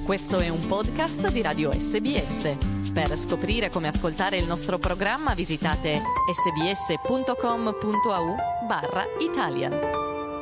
Questo è un podcast di Radio SBS. Per scoprire come ascoltare il nostro programma visitate sbs.com.au/Italian.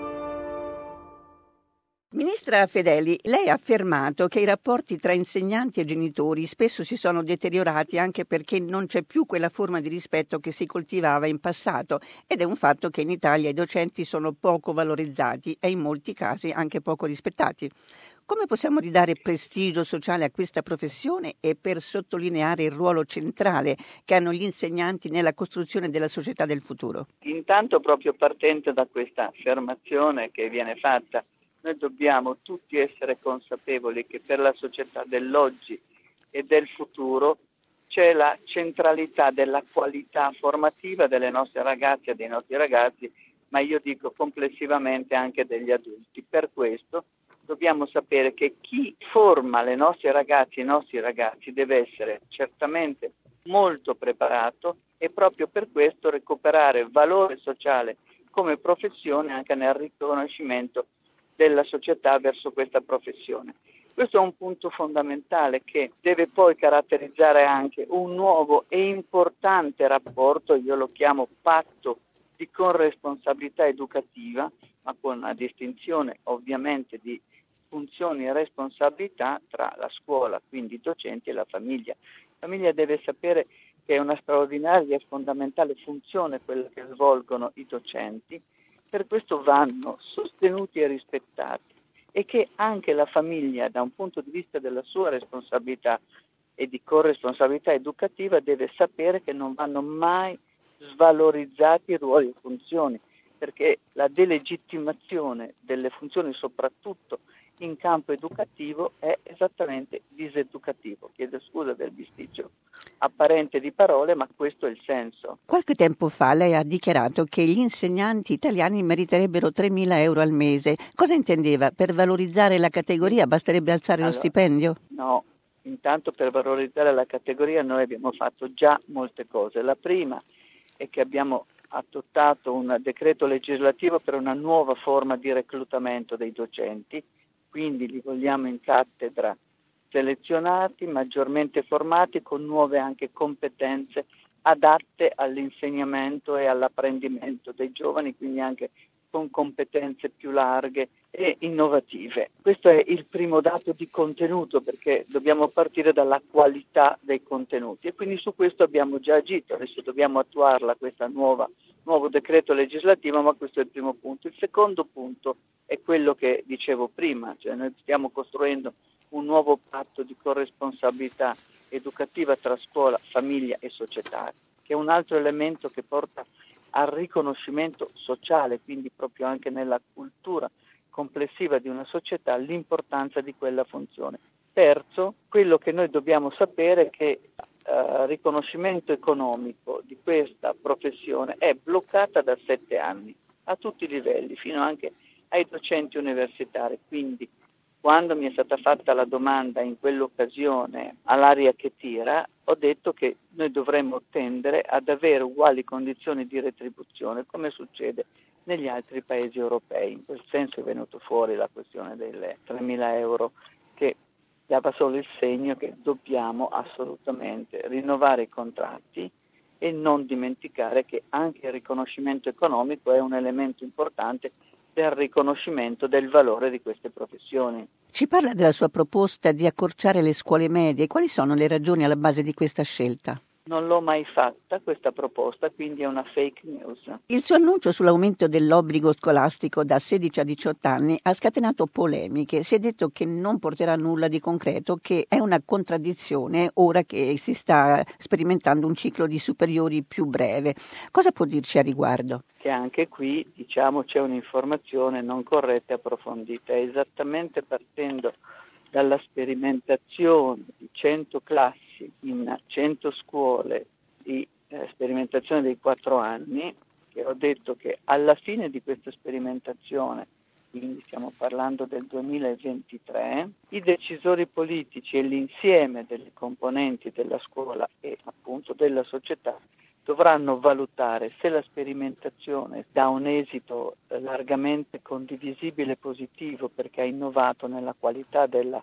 Ministra Fedeli, lei ha affermato che i rapporti tra insegnanti e genitori spesso si sono deteriorati anche perché non c'è più quella forma di rispetto che si coltivava in passato, ed è un fatto che in Italia i docenti sono poco valorizzati e in molti casi anche poco rispettati. Come possiamo ridare prestigio sociale a questa professione e per sottolineare il ruolo centrale che hanno gli insegnanti nella costruzione della società del futuro? Intanto, proprio partendo da questa affermazione che viene fatta, noi dobbiamo tutti essere consapevoli che per la società dell'oggi e del futuro c'è la centralità della qualità formativa delle nostre ragazze e dei nostri ragazzi, ma io dico complessivamente anche degli adulti. Per questo dobbiamo sapere che chi forma le nostre ragazze e i nostri ragazzi deve essere certamente molto preparato e proprio per questo recuperare valore sociale come professione anche nel riconoscimento della società verso questa professione. Questo è un punto fondamentale che deve poi caratterizzare anche un nuovo e importante rapporto, io lo chiamo patto di corresponsabilità educativa, ma con una distinzione ovviamente di funzioni e responsabilità tra la scuola, quindi i docenti, e la famiglia. La famiglia deve sapere che è una straordinaria e fondamentale funzione quella che svolgono i docenti. Per questo vanno sostenuti e rispettati, e che anche la famiglia, da un punto di vista della sua responsabilità e di corresponsabilità educativa, deve sapere che non vanno mai svalorizzati ruoli e funzioni, perché la delegittimazione delle funzioni, soprattutto in campo educativo, è esattamente diseducativo. Chiedo scusa del bisticcio apparente di parole, ma questo è il senso. Qualche tempo fa lei ha dichiarato che gli insegnanti italiani meriterebbero 3.000 euro al mese. Cosa intendeva? Per valorizzare la categoria basterebbe alzare lo stipendio? No, intanto per valorizzare la categoria noi abbiamo fatto già molte cose. La prima è che abbiamo adottato un decreto legislativo per una nuova forma di reclutamento dei docenti, quindi li vogliamo in cattedra selezionati, maggiormente formati, con nuove anche competenze adatte all'insegnamento e all'apprendimento dei giovani, quindi anche con competenze più larghe e innovative. Questo è il primo dato di contenuto, perché dobbiamo partire dalla qualità dei contenuti, e quindi su questo abbiamo già agito. Adesso dobbiamo attuarla, questa nuovo decreto legislativo, ma questo è il primo punto. Il secondo punto è quello che dicevo prima, cioè noi stiamo costruendo un nuovo patto di corresponsabilità educativa tra scuola, famiglia e società, che è un altro elemento che porta al riconoscimento sociale, quindi proprio anche nella cultura complessiva di una società, l'importanza di quella funzione. Terzo, quello che noi dobbiamo sapere è che il riconoscimento economico di questa professione è bloccata da 7 anni, a tutti i livelli, fino anche ai docenti universitari. Quindi quando mi è stata fatta la domanda in quell'occasione all'aria che tira, ho detto che noi dovremmo tendere ad avere uguali condizioni di retribuzione come succede negli altri paesi europei. In quel senso è venuto fuori la questione delle 3.000 euro, che dava solo il segno che dobbiamo assolutamente rinnovare i contratti e non dimenticare che anche il riconoscimento economico è un elemento importante del riconoscimento del valore di queste professioni. Ci parla della sua proposta di accorciare le scuole medie. Quali sono le ragioni alla base di questa scelta? Non l'ho mai fatta questa proposta, quindi è una fake news. Il suo annuncio sull'aumento dell'obbligo scolastico da 16 a 18 anni ha scatenato polemiche. Si è detto che non porterà nulla di concreto, che è una contraddizione ora che si sta sperimentando un ciclo di superiori più breve. Cosa può dirci a riguardo? Che anche qui, c'è un'informazione non corretta e approfondita. È esattamente partendo dalla sperimentazione di 100 classi in 100 scuole di sperimentazione dei 4 anni, che ho detto che alla fine di questa sperimentazione, quindi stiamo parlando del 2023, i decisori politici e l'insieme delle componenti della scuola e appunto della società dovranno valutare se la sperimentazione dà un esito largamente condivisibile e positivo, perché ha innovato nella qualità della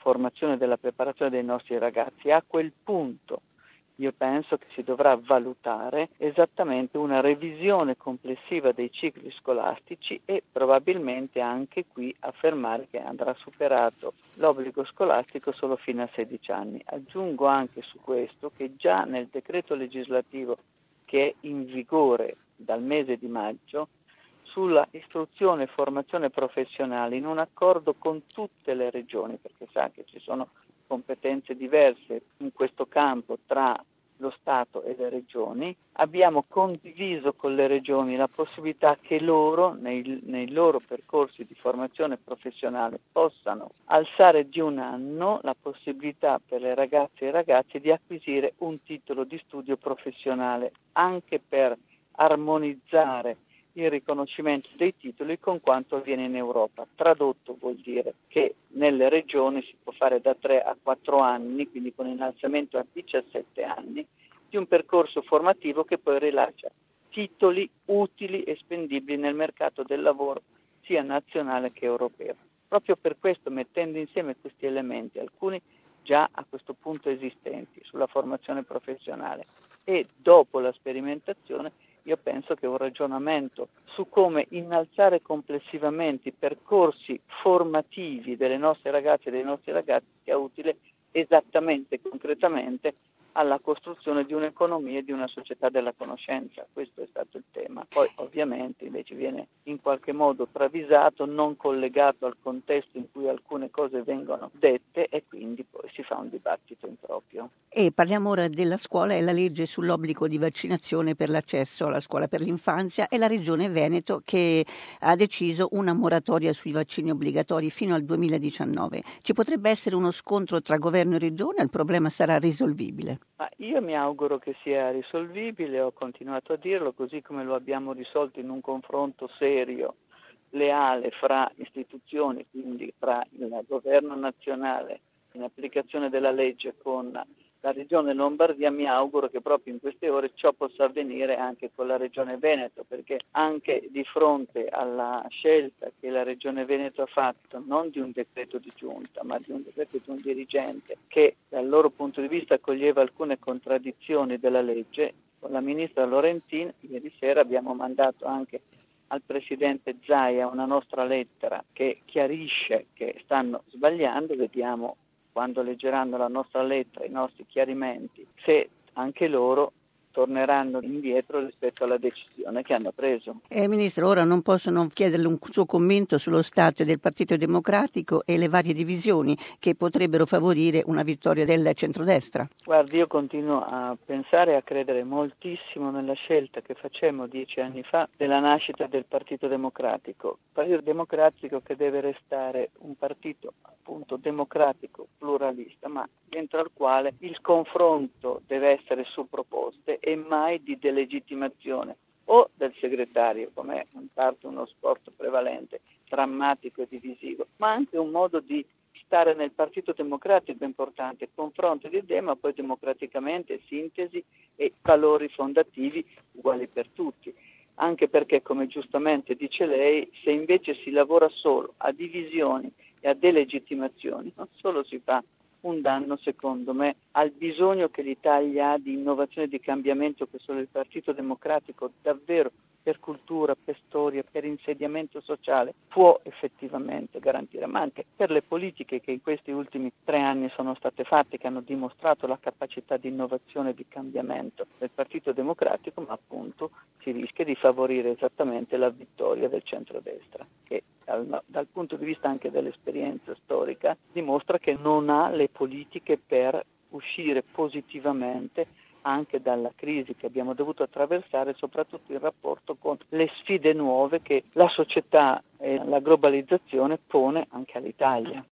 formazione e della preparazione dei nostri ragazzi. A quel punto io penso che si dovrà valutare esattamente una revisione complessiva dei cicli scolastici e probabilmente anche qui affermare che andrà superato l'obbligo scolastico solo fino a 16 anni. Aggiungo anche su questo che già nel decreto legislativo che è in vigore dal mese di maggio sulla istruzione e formazione professionale, in un accordo con tutte le regioni, perché sa che ci sono competenze diverse in questo campo tra lo Stato e le regioni, abbiamo condiviso con le regioni la possibilità che loro, nei loro percorsi di formazione professionale, possano alzare di un anno la possibilità per le ragazze e i ragazzi di acquisire un titolo di studio professionale, anche per armonizzare il riconoscimento dei titoli con quanto avviene in Europa. Tradotto vuol dire che nelle regioni si può fare da 3 a 4 anni, quindi con innalzamento a 17 anni, di un percorso formativo che poi rilascia titoli utili e spendibili nel mercato del lavoro sia nazionale che europeo. Proprio per questo, mettendo insieme questi elementi, alcuni già a questo punto esistenti sulla formazione professionale e dopo la sperimentazione, io penso che un ragionamento su come innalzare complessivamente i percorsi formativi delle nostre ragazze e dei nostri ragazzi sia utile esattamente, concretamente, alla costruzione di un'economia e di una società della conoscenza. Questo è stato il tema. Poi ovviamente invece viene in qualche modo travisato, non collegato al contesto in cui alcune cose vengono dette e quindi poi si fa un dibattito improprio. E parliamo ora della scuola e la legge sull'obbligo di vaccinazione per l'accesso alla scuola per l'infanzia e la Regione Veneto che ha deciso una moratoria sui vaccini obbligatori fino al 2019. Ci potrebbe essere uno scontro tra governo e regione? Il problema sarà risolvibile? Ma io mi auguro che sia risolvibile, ho continuato a dirlo, così come lo abbiamo risolto in un confronto serio, leale fra istituzioni, quindi fra il governo nazionale in applicazione della legge con la Regione Lombardia. Mi auguro che proprio in queste ore ciò possa avvenire anche con la Regione Veneto, perché anche di fronte alla scelta che la Regione Veneto ha fatto, non di un decreto di giunta, ma di un decreto di un dirigente che dal loro punto di vista coglieva alcune contraddizioni della legge, con la ministra Lorenzin ieri sera abbiamo mandato anche al Presidente Zaia una nostra lettera che chiarisce che stanno sbagliando. Vediamo quando leggeranno la nostra lettera, i nostri chiarimenti, se anche loro torneranno indietro rispetto alla decisione che hanno preso. Ministro, ora non posso non chiederle un suo commento sullo stato del Partito Democratico e le varie divisioni che potrebbero favorire una vittoria del centrodestra. Guardi, io continuo a pensare e a credere moltissimo nella scelta che facemmo 10 anni fa della nascita del Partito Democratico. Partito Democratico che deve restare un partito appunto democratico, pluralista, ma dentro al quale il confronto deve essere su proposte e mai di delegittimazione o del segretario, come è in parte uno sport prevalente, drammatico e divisivo, ma anche un modo di stare nel Partito Democratico importante, confronto di idee, ma poi democraticamente sintesi e valori fondativi uguali per tutti. Anche perché, come giustamente dice lei, se invece si lavora solo a divisioni e a delegittimazioni, non solo si fa un danno, secondo me, al bisogno che l'Italia ha di innovazione e di cambiamento che solo il Partito Democratico davvero per cultura, per storia, per insediamento sociale può effettivamente garantire, ma anche per le politiche che in questi ultimi 3 anni sono state fatte, che hanno dimostrato la capacità di innovazione e di cambiamento del Partito Democratico, ma appunto si rischia di favorire esattamente la vittoria del centrodestra, che dal punto di vista anche dell'esperienza storica dimostra che non ha le politiche per uscire positivamente anche dalla crisi che abbiamo dovuto attraversare, soprattutto in rapporto con le sfide nuove che la società e la globalizzazione pone anche all'Italia.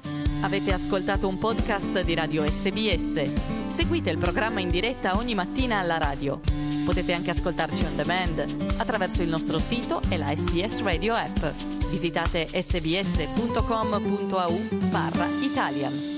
Avete ascoltato un podcast di Radio SBS. Seguite il programma in diretta ogni mattina alla radio. Potete anche ascoltarci on demand attraverso il nostro sito e la SBS Radio app. Visitate sbs.com.au/Italian.